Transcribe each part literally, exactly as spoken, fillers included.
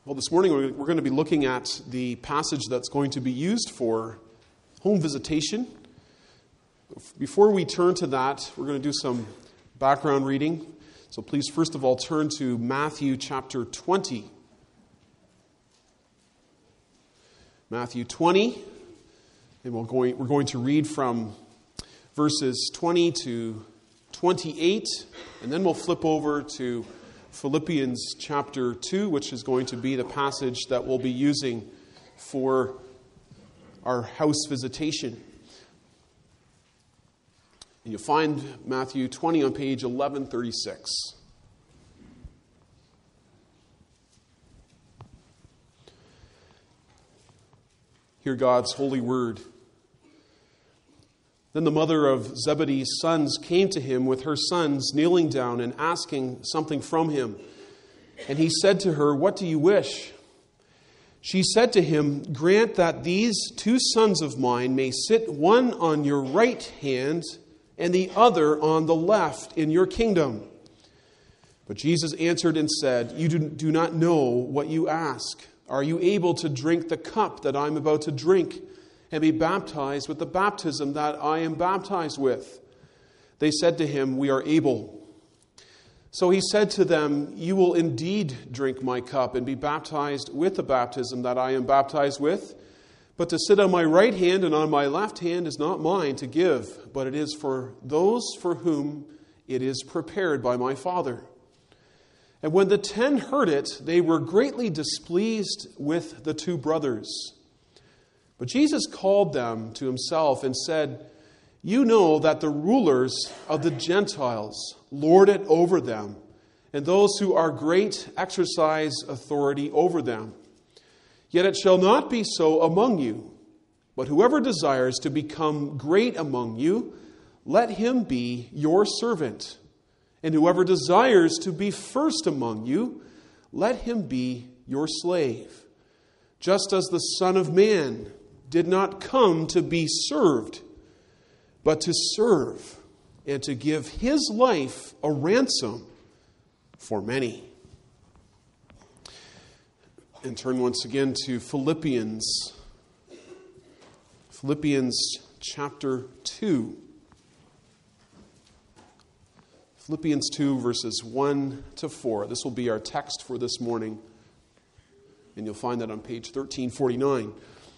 Well, this morning we're going to be looking at the passage that's going to be used for home visitation. Before we turn to that, we're going to do some background reading. So please, first of all, turn to Matthew chapter twenty. Matthew twenty, and we're going, we're going to read from verses twenty to twenty-eight, and then we'll flip over to Philippians chapter two, which is going to be the passage that we'll be using for our house visitation. And you'll find Matthew twenty on page eleven thirty-six. Hear God's holy word. Then the mother of Zebedee's sons came to him with her sons, kneeling down and asking something from him. And he said to her, "What do you wish?" She said to him, "Grant that these two sons of mine may sit one on your right hand and the other on the left in your kingdom." But Jesus answered and said, "You do, do not know what you ask. Are you able to drink the cup that I am about to drink and be baptized with the baptism that I am baptized with?" They said to him, "We are able." So he said to them, "You will indeed drink my cup and be baptized with the baptism that I am baptized with. But to sit on my right hand and on my left hand is not mine to give, but it is for those for whom it is prepared by my Father." And when the ten heard it, they were greatly displeased with the two brothers. But Jesus called them to himself and said, "You know that the rulers of the Gentiles lord it over them, and those who are great exercise authority over them. Yet it shall not be so among you. But whoever desires to become great among you, let him be your servant. And whoever desires to be first among you, let him be your slave. Just as the Son of Man did not come to be served, but to serve and to give his life a ransom for many." And turn once again to Philippians. Philippians chapter two. Philippians two, verses one to four. This will be our text for this morning. And you'll find that on page thirteen forty-nine.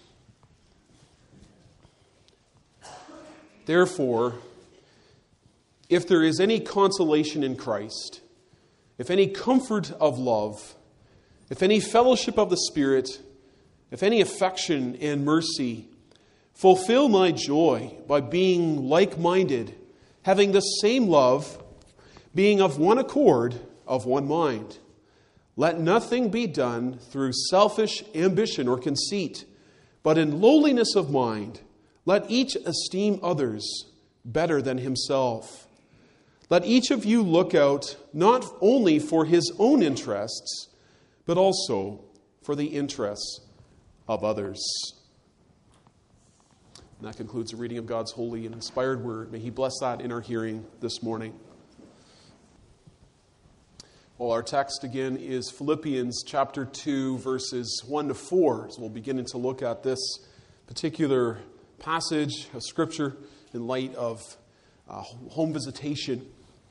"Therefore, if there is any consolation in Christ, if any comfort of love, if any fellowship of the Spirit, if any affection and mercy, fulfill my joy by being like-minded, having the same love, being of one accord, of one mind. Let nothing be done through selfish ambition or conceit, but in lowliness of mind, let each esteem others better than himself. Let each of you look out not only for his own interests, but also for the interests of others." And that concludes the reading of God's holy and inspired word. May he bless that in our hearing this morning. Well, our text again is Philippians chapter two, verses one to four. So we'll begin to look at this particular passage of Scripture in light of uh, home visitation.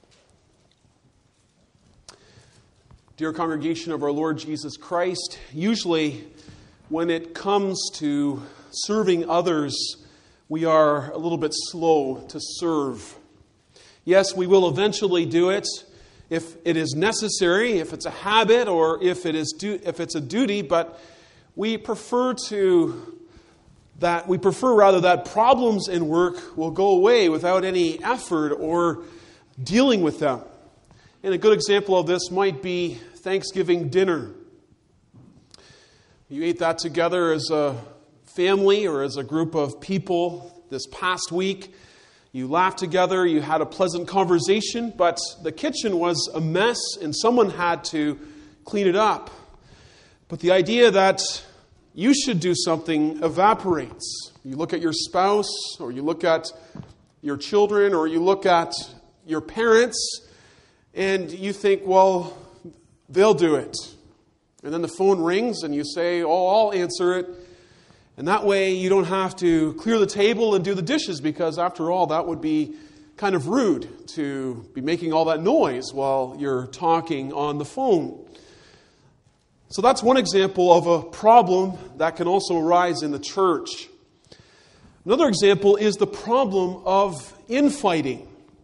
Dear congregation of our Lord Jesus Christ, usually when it comes to serving others, we are a little bit slow to serve. Yes, we will eventually do it if it is necessary, if it's a habit, or if it is du- if it's a duty, but we prefer to that we prefer rather that problems in work will go away without any effort or dealing with them. And a good example of this might be Thanksgiving dinner. You ate that together as a family or as a group of people this past week. You laughed together, you had a pleasant conversation, but the kitchen was a mess and someone had to clean it up. But the idea that you should do something evaporates. You look at your spouse, or you look at your children, or you look at your parents, and you think, well, they'll do it. And then the phone rings and you say, oh, I'll answer it. And that way you don't have to clear the table and do the dishes, because after all, that would be kind of rude to be making all that noise while you're talking on the phone. So that's one example of a problem that can also arise in the church. Another example is the problem of infighting.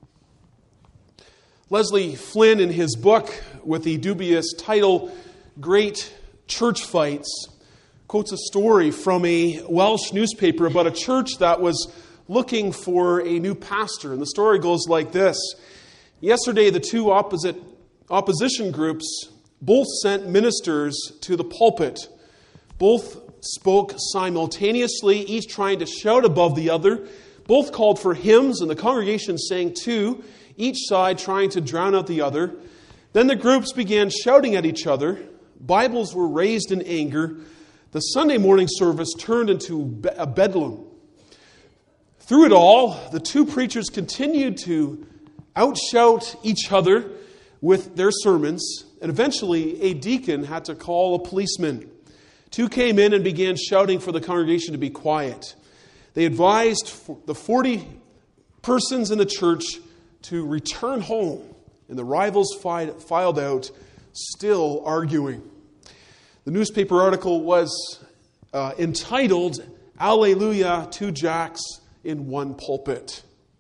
Leslie Flynn, in his book with the dubious title, Great Church Fights, quotes a story from a Welsh newspaper about a church that was looking for a new pastor. And the story goes like this. Yesterday, the two opposite opposition groups both sent ministers to the pulpit. Both spoke simultaneously, each trying to shout above the other. Both called for hymns, and the congregation sang too, each side trying to drown out the other. Then the groups began shouting at each other. Bibles were raised in anger. The Sunday morning service turned into a bedlam. Through it all, the two preachers continued to outshout each other with their sermons, and eventually a deacon had to call a policeman. Two came in and began shouting for the congregation to be quiet. They advised the forty persons in the church to return home, and the rivals filed out, still arguing. The newspaper article was uh, entitled, Alleluia, Two Jacks in One Pulpit.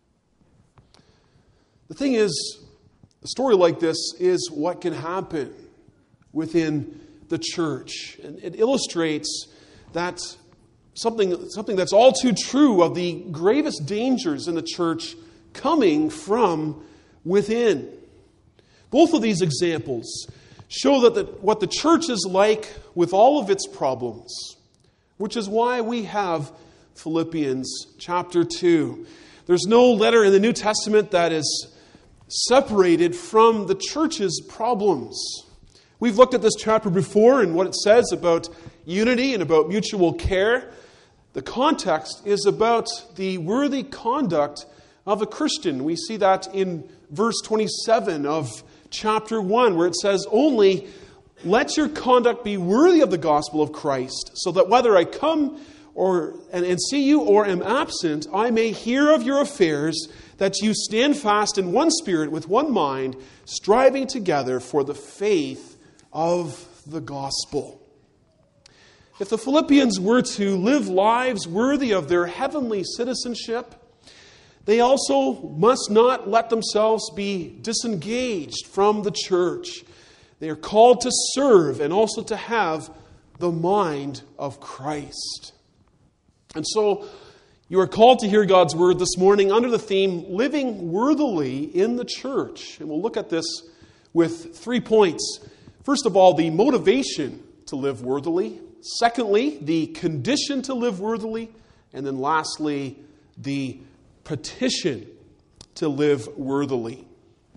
The thing is, a story like this is what can happen within the church. And it illustrates that something, something that's all too true of the gravest dangers in the church coming from within. Both of these examples show that the, what the church is like with all of its problems, which is why we have Philippians chapter two. There's no letter in the New Testament that is separated from the church's problems. We've looked at this chapter before and what it says about unity and about mutual care. The context is about the worthy conduct of a Christian. We see that in verse twenty-seven of chapter one, where it says, only let your conduct be worthy of the gospel of Christ, so that whether I come or and, and see you or am absent, I may hear of your affairs, that you stand fast in one spirit with one mind, striving together for the faith of the gospel. If the Philippians were to live lives worthy of their heavenly citizenship, they also must not let themselves be disengaged from the church. They are called to serve and also to have the mind of Christ. And so you are called to hear God's word this morning under the theme, Living Worthily in the Church. And we'll look at this with three points. First of all, the motivation to live worthily. Secondly, the condition to live worthily. And then lastly, the petition to live worthily.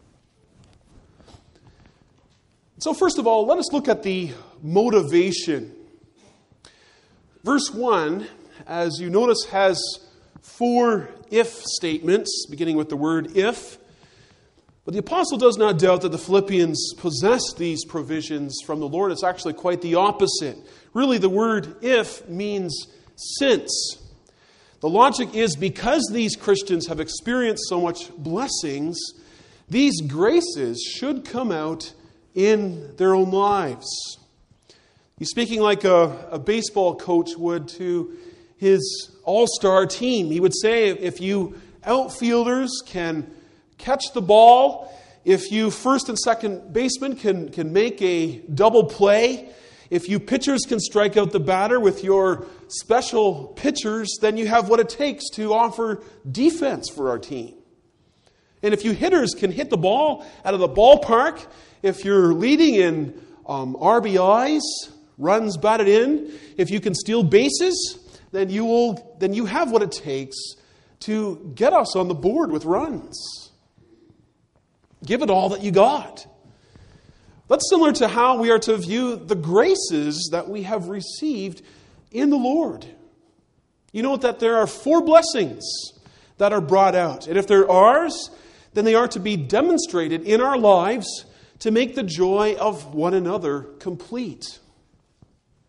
So first of all, let us look at the motivation. Verse one, as you notice, has four if statements, beginning with the word if. But the apostle does not doubt that the Philippians possessed these provisions from the Lord. It's actually quite the opposite. Really, the word if means since. The logic is because these Christians have experienced so much blessings, these graces should come out in their own lives. He's speaking like a, a baseball coach would to his all-star team. He would say, if you outfielders can catch the ball, if you first and second baseman can, can make a double play, if you pitchers can strike out the batter with your special pitchers, then you have what it takes to offer defense for our team. And if you hitters can hit the ball out of the ballpark, if you're leading in um, R B Is, runs batted in, if you can steal bases, then you will then you have what it takes to get us on the board with runs. Give it all that you got. That's similar to how we are to view the graces that we have received in the Lord. You know that there are four blessings that are brought out. And if they're ours, then they are to be demonstrated in our lives to make the joy of one another complete.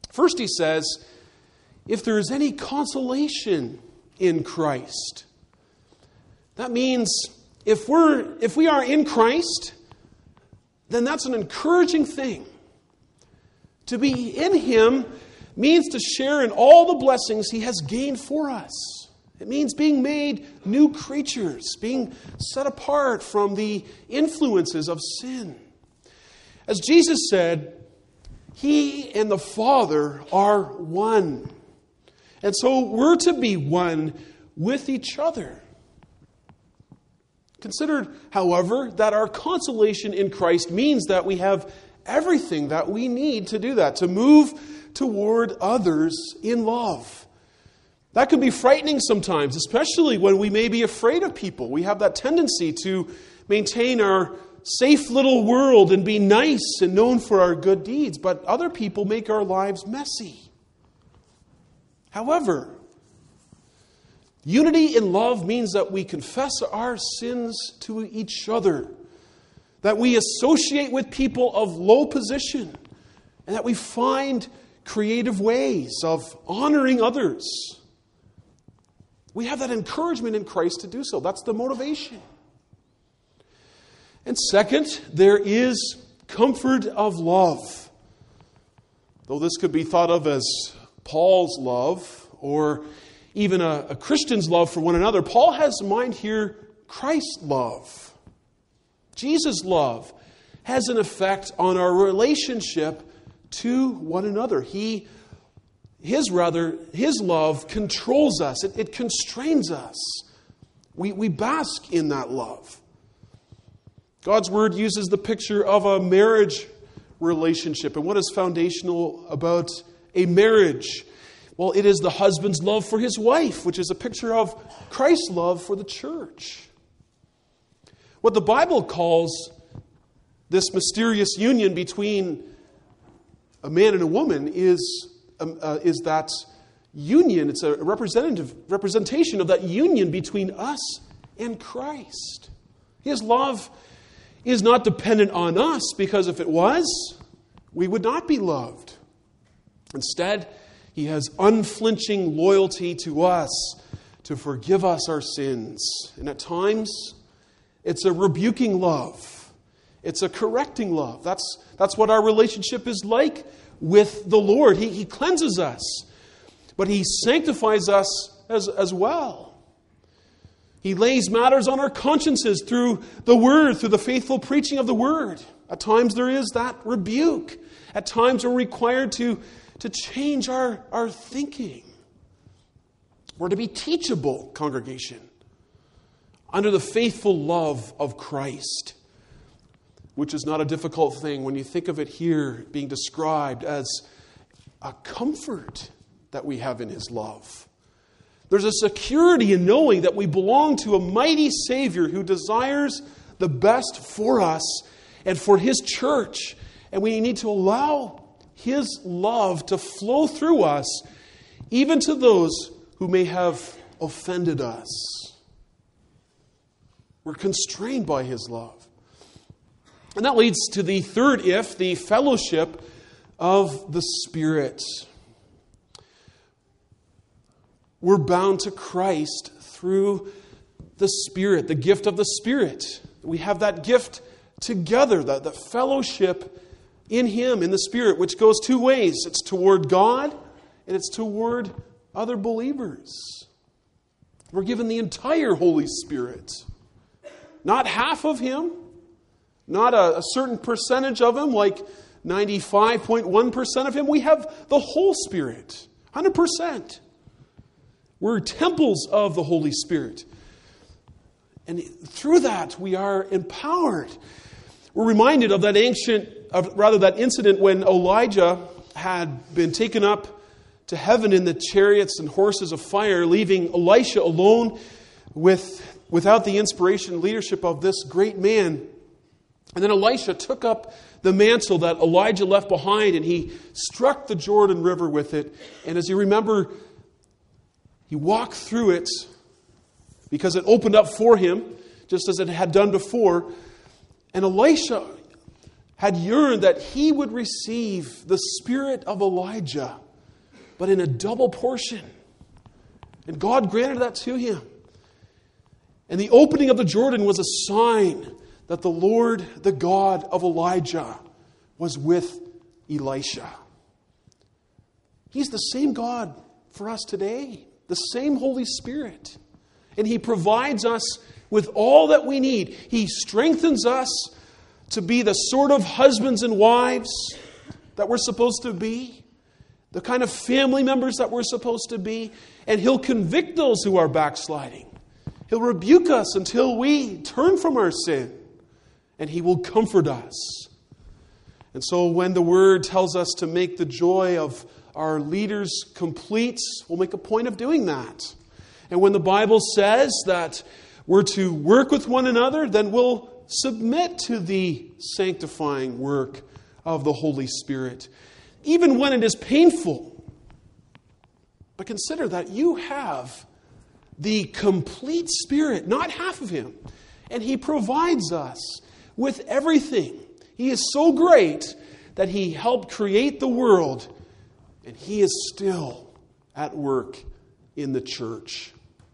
First, he says, if there is any consolation in Christ. That means if we're if we are in Christ, then that's an encouraging thing. To be in Him means to share in all the blessings He has gained for us. It means being made new creatures, being set apart from the influences of sin. As Jesus said, He and the Father are one. And so we're to be one with each other. Consider, however, that our consolation in Christ means that we have everything that we need to do that, to move toward others in love. That can be frightening sometimes, especially when we may be afraid of people. We have that tendency to maintain our safe little world and be nice and known for our good deeds, but other people make our lives messy. However, unity in love means that we confess our sins to each other, that we associate with people of low position, and that we find creative ways of honoring others. We have that encouragement in Christ to do so. That's the motivation. And second, there is comfort of love. Though this could be thought of as Paul's love, or even a, a Christian's love for one another, Paul has in mind here Christ's love. Jesus' love has an effect on our relationship to one another. He, his rather, his love controls us. It, it constrains us. We, we bask in that love. God's Word uses the picture of a marriage relationship. And what is foundational about a marriage? Well, it is the husband's love for his wife, which is a picture of Christ's love for the church. What the Bible calls this mysterious union between a man and a woman is, um, uh, is that union. It's a representative representation of that union between us and Christ. His love is not dependent on us, because if it was, we would not be loved. Instead, He has unflinching loyalty to us to forgive us our sins. And at times, it's a rebuking love. It's a correcting love. That's, that's what our relationship is like with the Lord. He, he cleanses us, but He sanctifies us as, as well. He lays matters on our consciences through the Word, through the faithful preaching of the Word. At times there is that rebuke. At times we're required to to change our, our thinking. We're to be teachable, congregation, under the faithful love of Christ, which is not a difficult thing when you think of it here being described as a comfort that we have in His love. There's a security in knowing that we belong to a mighty Savior who desires the best for us and for His church, and we need to allow His love to flow through us, even to those who may have offended us. We're constrained by His love. And that leads to the third if, the fellowship of the Spirit. We're bound to Christ through the Spirit, the gift of the Spirit. We have that gift together, the, the fellowship in Him, in the Spirit, which goes two ways. It's toward God and it's toward other believers. We're given the entire Holy Spirit. Not half of Him, not a, a certain percentage of Him, like ninety-five point one percent of Him. We have the whole Spirit, one hundred percent. We're temples of the Holy Spirit. And through that, we are empowered. We're reminded of that ancient, of rather that incident when Elijah had been taken up to heaven in the chariots and horses of fire, leaving Elisha alone with, without the inspiration and leadership of this great man. And then Elisha took up the mantle that Elijah left behind, and he struck the Jordan River with it. And as you remember, he walked through it because it opened up for him, just as it had done before. And Elisha had yearned that he would receive the spirit of Elijah, but in a double portion. And God granted that to him. And the opening of the Jordan was a sign that the Lord, the God of Elijah, was with Elisha. He's the same God for us today, the same Holy Spirit. And He provides us with all that we need. He strengthens us to be the sort of husbands and wives that we're supposed to be, the kind of family members that we're supposed to be. And He'll convict those who are backsliding. He'll rebuke us until we turn from our sin. And He will comfort us. And so when the Word tells us to make the joy of our leaders complete, we'll make a point of doing that. And when the Bible says that we're to work with one another, then we'll submit to the sanctifying work of the Holy Spirit, even when it is painful. But consider that you have the complete Spirit, not half of Him. And He provides us with everything. He is so great that He helped create the world, and He is still at work in the church.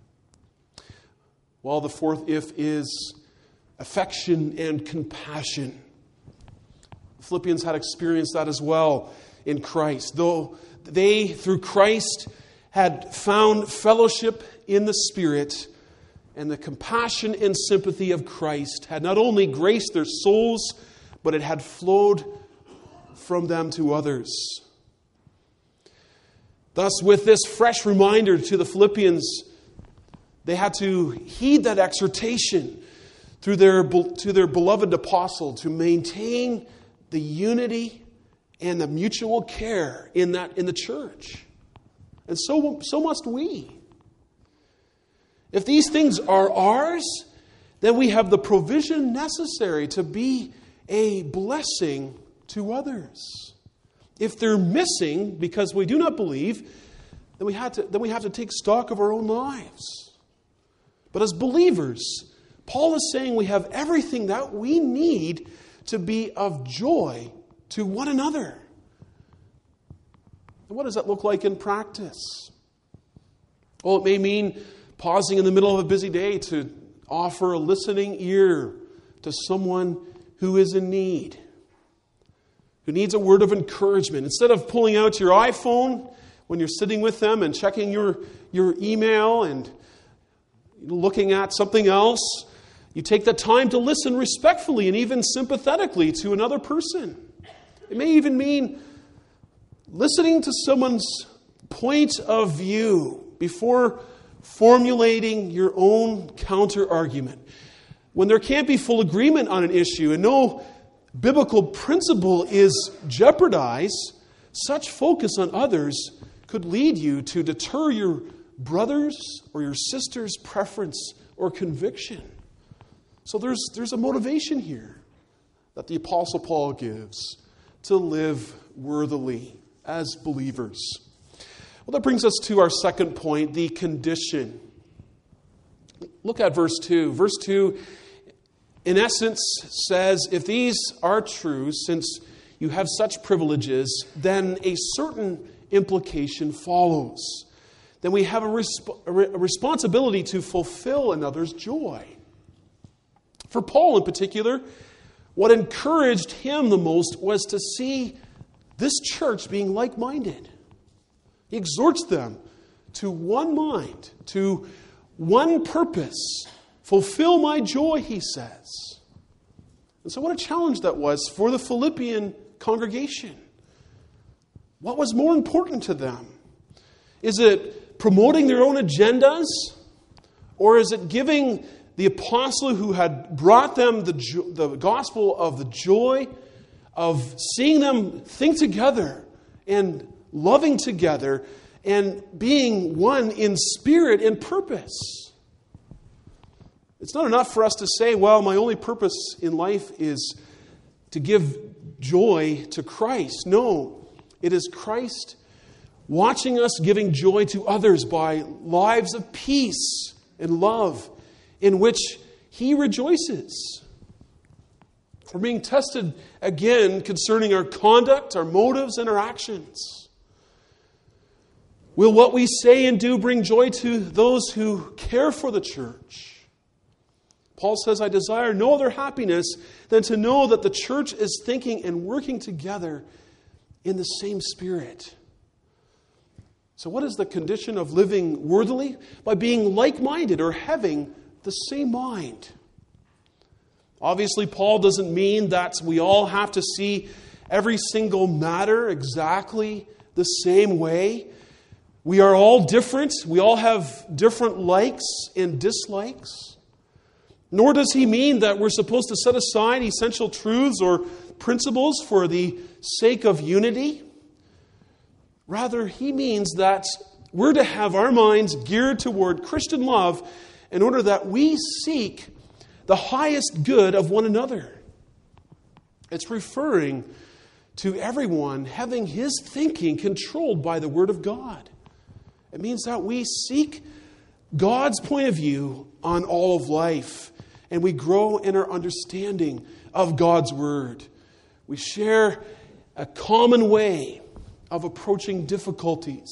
Well, the fourth if is affection and compassion. The Philippians had experienced that as well in Christ. Though they, through Christ, had found fellowship in the Spirit, and the compassion and sympathy of Christ had not only graced their souls, but it had flowed from them to others. Thus, with this fresh reminder to the Philippians, they had to heed that exhortation through their, to their beloved apostle to maintain the unity and the mutual care in that in the church. And so, so must we. If these things are ours, then we have the provision necessary to be a blessing to others. If they're missing because we do not believe, then we have to, then we have to take stock of our own lives. But as believers, Paul is saying we have everything that we need to be of joy to one another. And what does that look like in practice? Well, it may mean pausing in the middle of a busy day to offer a listening ear to someone who is in need, who needs a word of encouragement. Instead of pulling out your iPhone when you're sitting with them and checking your, your email and looking at something else, you take the time to listen respectfully and even sympathetically to another person. It may even mean listening to someone's point of view before formulating your own counter-argument. When there can't be full agreement on an issue and no biblical principle is jeopardized, such focus on others could lead you to deter your brother's or your sister's preference or conviction. So there's, there's a motivation here that the Apostle Paul gives to live worthily as believers. Well, that brings us to our second point, the condition. Look at verse two. Verse two, in essence, says, if these are true, since you have such privileges, then a certain implication follows. Then we have a, resp- a responsibility to fulfill another's joy. For Paul in particular, what encouraged him the most was to see this church being like-minded. He exhorts them to one mind, to one purpose. Fulfill my joy, he says. And so what a challenge that was for the Philippian congregation. What was more important to them? Is it promoting their own agendas? Or is it giving the apostle who had brought them the, jo- the gospel of the joy of seeing them think together and loving together and being one in spirit and purpose? It's not enough for us to say, well, my only purpose in life is to give joy to Christ. No, it is Christ watching us giving joy to others by lives of peace and love in which He rejoices. We're being tested again concerning our conduct, our motives, and our actions. Will what we say and do bring joy to those who care for the church? Paul says, I desire no other happiness than to know that the church is thinking and working together in the same spirit. So what is the condition of living worthily? By being like-minded or having the same mind. Obviously, Paul doesn't mean that we all have to see every single matter exactly the same way. We are all different. We all have different likes and dislikes. Nor does he mean that we're supposed to set aside essential truths or principles for the sake of unity. Rather, he means that we're to have our minds geared toward Christian love in order that we seek the highest good of one another. It's referring to everyone having his thinking controlled by the Word of God. It means that we seek God's point of view on all of life, and we grow in our understanding of God's Word. We share a common way of approaching difficulties.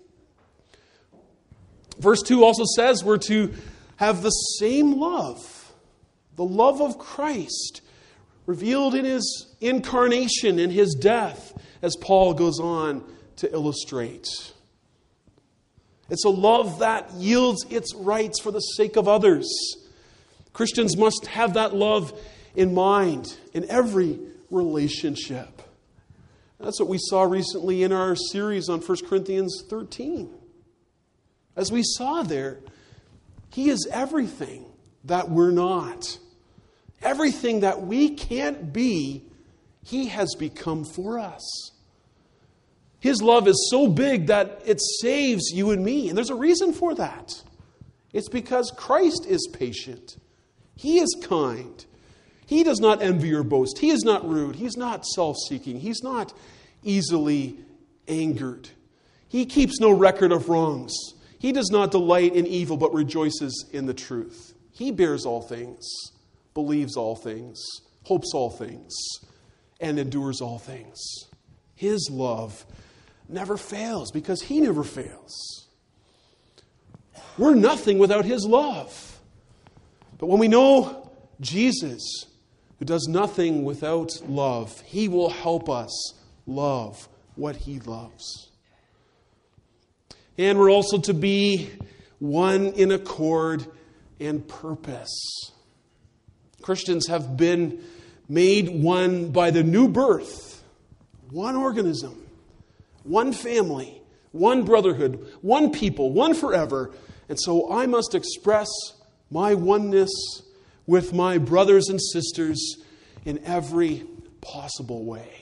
Verse two also says we're to have the same love, the love of Christ, revealed in His incarnation, in His death, as Paul goes on to illustrate. It's a love that yields its rights for the sake of others. Christians must have that love in mind in every relationship. That's what we saw recently in our series on First Corinthians thirteen. As we saw there, He is everything that we're not. Everything that we can't be, He has become for us. His love is so big that it saves you and me. And there's a reason for that. It's because Christ is patient. He is kind. He does not envy or boast. He is not rude. He's not self-seeking. He's not easily angered. He keeps no record of wrongs. He does not delight in evil, but rejoices in the truth. He bears all things, believes all things, hopes all things, and endures all things. His love never fails because He never fails. We're nothing without His love. But when we know Jesus, who does nothing without love, He will help us love what He loves. And we're also to be one in accord and purpose. Christians have been made one by the new birth. One organism, one family, one brotherhood, one people, one forever. And so I must express my oneness with my brothers and sisters in every possible way.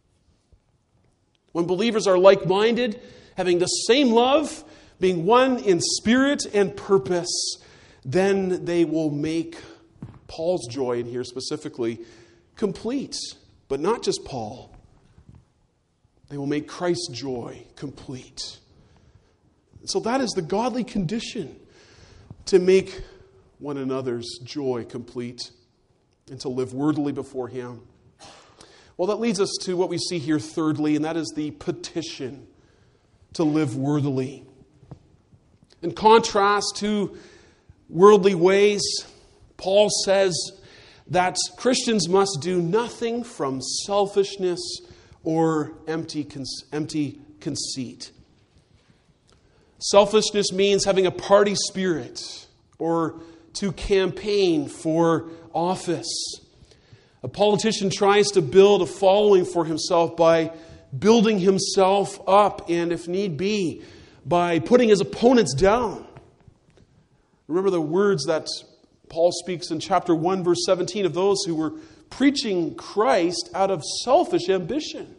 When believers are like-minded, having the same love, being one in spirit and purpose, then they will make Paul's joy in here specifically complete. But not just Paul. They will make Christ's joy complete. So that is the godly condition, to make one another's joy complete and to live worthily before Him. Well, that leads us to what we see here thirdly, and that is the petition to live worthily. In contrast to worldly ways, Paul says that Christians must do nothing from selfishness or empty, empty conceit. Selfishness means having a party spirit or to campaign for office. A politician tries to build a following for himself by building himself up, and if need be, by putting his opponents down. Remember the words that Paul speaks in chapter one, verse seventeen, of those who were preaching Christ out of selfish ambition.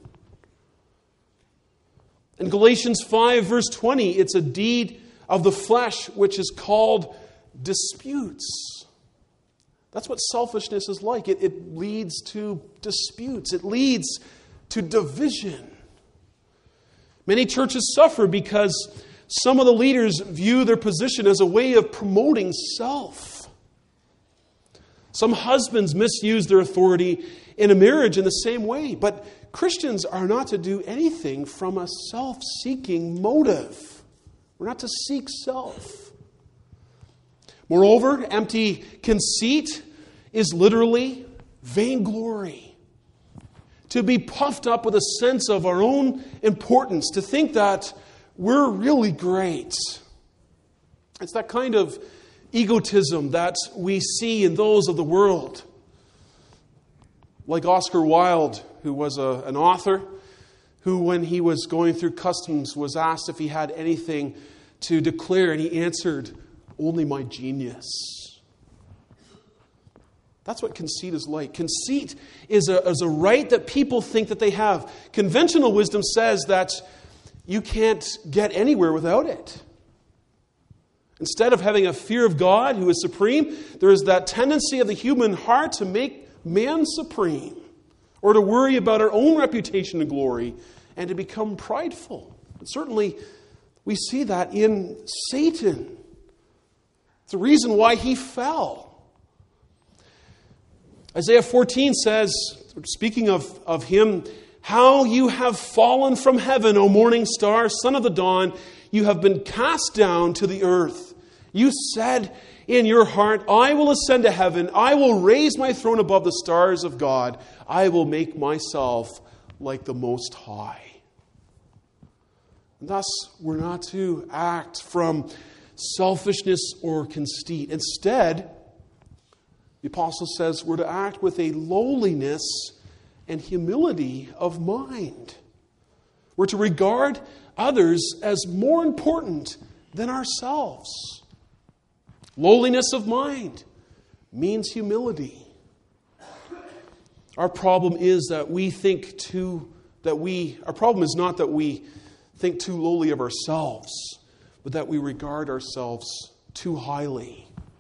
In Galatians five, verse twenty, it's a deed of the flesh which is called disputes. That's what selfishness is like. It, it leads to disputes. It leads to division. Many churches suffer because some of the leaders view their position as a way of promoting self. Some husbands misuse their authority in a marriage in the same way. But Christians are not to do anything from a self-seeking motive. We're not to seek self. Moreover, empty conceit is literally vainglory. To be puffed up with a sense of our own importance, to think that we're really great. It's that kind of egotism that we see in those of the world. Like Oscar Wilde, who was a, an author, who when he was going through customs was asked if he had anything to declare, and he answered, "Only my genius." That's what conceit is like. Conceit is a, is a right that people think that they have. Conventional wisdom says that you can't get anywhere without it. Instead of having a fear of God, who is supreme, there is that tendency of the human heart to make man supreme, or to worry about our own reputation and glory, and to become prideful. And certainly, we see that in Satan. It's the reason why he fell. Isaiah fourteen says, speaking of, of him, "How you have fallen from heaven, O morning star, son of the dawn. You have been cast down to the earth. You said in your heart, I will ascend to heaven. I will raise my throne above the stars of God. I will make myself like the Most High." And thus, we're not to act from selfishness or conceit. Instead, the apostle says we're to act with a lowliness and humility of mind. We're to regard others as more important than ourselves. Lowliness of mind means humility. Our problem is that we think too, that we, our problem is not that we think too lowly of ourselves, but that we regard ourselves too highly.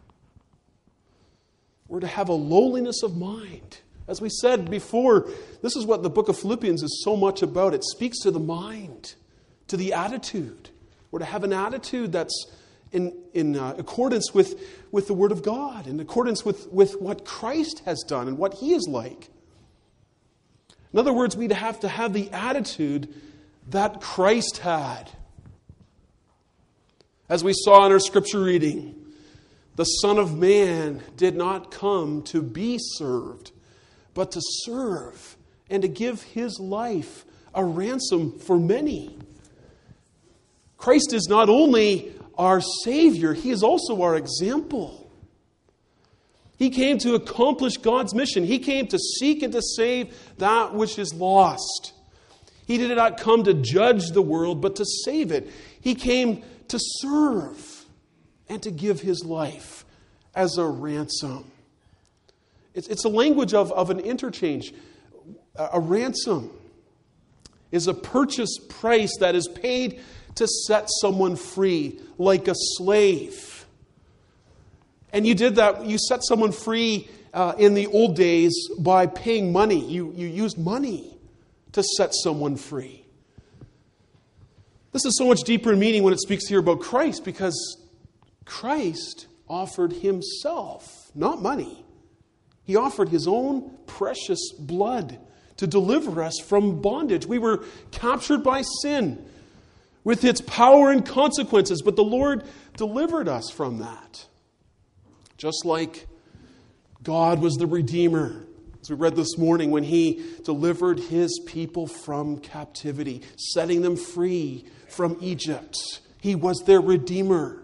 We're to have a lowliness of mind. As we said before, this is what the book of Philippians is so much about. It speaks to the mind, to the attitude. We're to have an attitude that's in, in uh, accordance with, with the Word of God, in accordance with, with what Christ has done and what He is like. In other words, we'd have to have the attitude that Christ had. As we saw in our scripture reading, the Son of Man did not come to be served, but to serve and to give His life a ransom for many. Christ is not only our Savior, He is also our example. He came to accomplish God's mission. He came to seek and to save that which is lost. He did not come to judge the world, but to save it. He came to serve and to give His life as a ransom. It's, it's a language of, of an interchange. A, a ransom is a purchase price that is paid to set someone free, like a slave. And you did that, you set someone free uh, in the old days by paying money. You, you used money to set someone free. This is so much deeper in meaning when it speaks here about Christ, because Christ offered Himself, not money. He offered His own precious blood to deliver us from bondage. We were captured by sin with its power and consequences, but the Lord delivered us from that. Just like God was the Redeemer, as we read this morning, when He delivered His people from captivity, setting them free from Egypt. He was their Redeemer.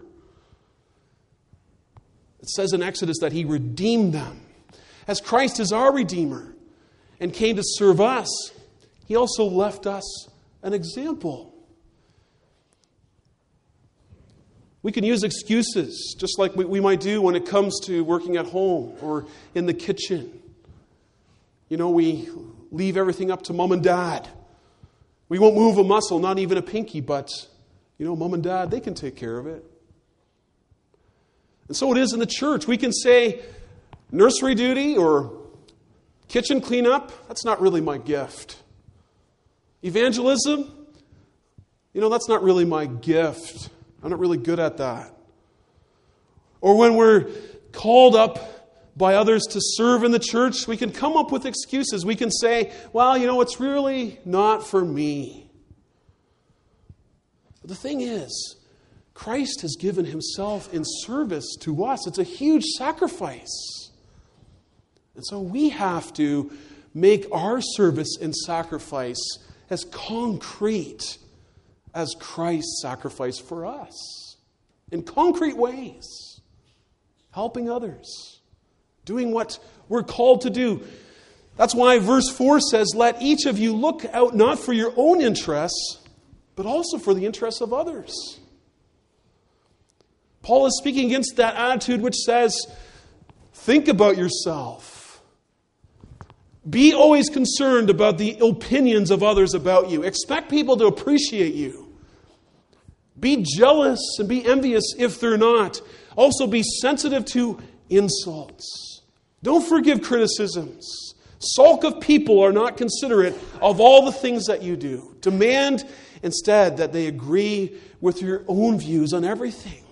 It says in Exodus that He redeemed them. As Christ is our Redeemer and came to serve us, He also left us an example. We can use excuses, just like we might do when it comes to working at home or in the kitchen. You know, we leave everything up to mom and dad. We won't move a muscle, not even a pinky, but, you know, mom and dad, they can take care of it. And so it is in the church. We can say, nursery duty or kitchen cleanup, that's not really my gift. Evangelism, you know, that's not really my gift. I'm not really good at that. Or when we're called up by others to serve in the church, we can come up with excuses. We can say, well, you know, it's really not for me. But the thing is, Christ has given himself in service to us. It's a huge sacrifice. And so we have to make our service and sacrifice as concrete as Christ's sacrifice for us. In concrete ways. Helping others. Doing what we're called to do. That's why verse four says, let each of you look out not for your own interests, but also for the interests of others. Paul is speaking against that attitude which says, think about yourself. Be always concerned about the opinions of others about you. Expect people to appreciate you. Be jealous and be envious if they're not. Also be sensitive to insults. Don't forgive criticisms. Sulk of people are not considerate of all the things that you do. Demand instead that they agree with your own views on everything.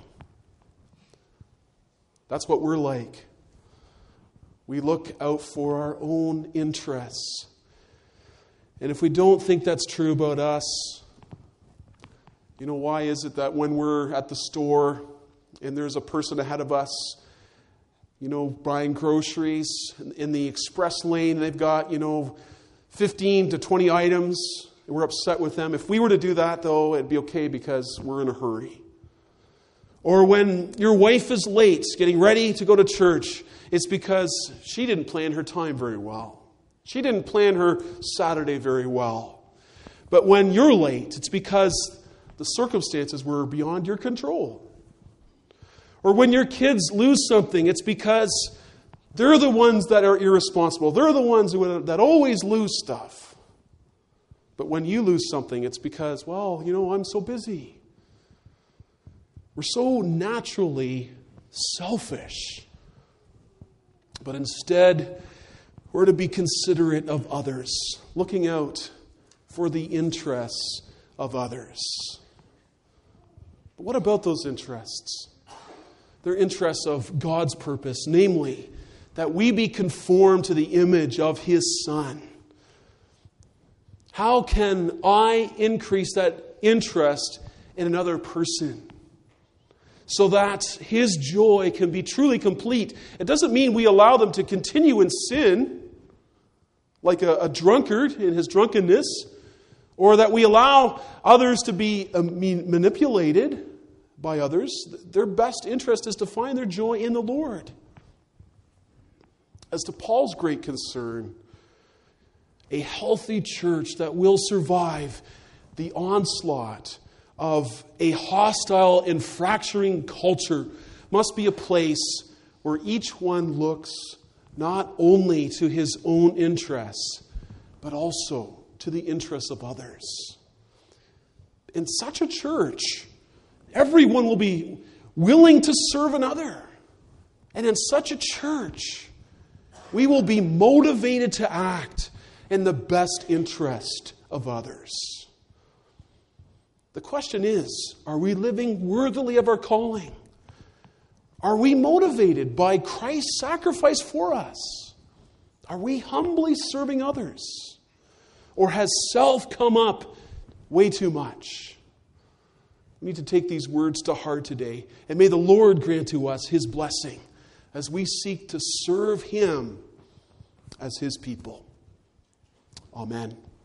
That's what we're like. We look out for our own interests. And if we don't think that's true about us, you know, why is it that when we're at the store and there's a person ahead of us, you know, buying groceries in the express lane, they've got, you know, fifteen to twenty items, and we're upset with them. If we were to do that, though, it'd be okay because we're in a hurry. Or when your wife is late, getting ready to go to church, it's because she didn't plan her time very well. She didn't plan her Saturday very well. But when you're late, it's because the circumstances were beyond your control. Or when your kids lose something, it's because they're the ones that are irresponsible. They're the ones who, that always lose stuff. But when you lose something, it's because, well, you know, I'm so busy. We're so naturally selfish. But instead, we're to be considerate of others, looking out for the interests of others. But what about those interests? They're interests of God's purpose, namely, that we be conformed to the image of His Son. How can I increase that interest in another person so that his joy can be truly complete? It doesn't mean we allow them to continue in sin, like a, a drunkard in his drunkenness, or that we allow others to be uh, manipulated by others. Their best interest is to find their joy in the Lord. As to Paul's great concern, a healthy church that will survive the onslaught of a hostile and fracturing culture must be a place where each one looks not only to his own interests, but also to the interests of others. In such a church, everyone will be willing to serve another. And in such a church, we will be motivated to act in the best interest of others. The question is, are we living worthily of our calling? Are we motivated by Christ's sacrifice for us? Are we humbly serving others? Or has self come up way too much? We need to take these words to heart today. And may the Lord grant to us His blessing as we seek to serve Him as His people. Amen.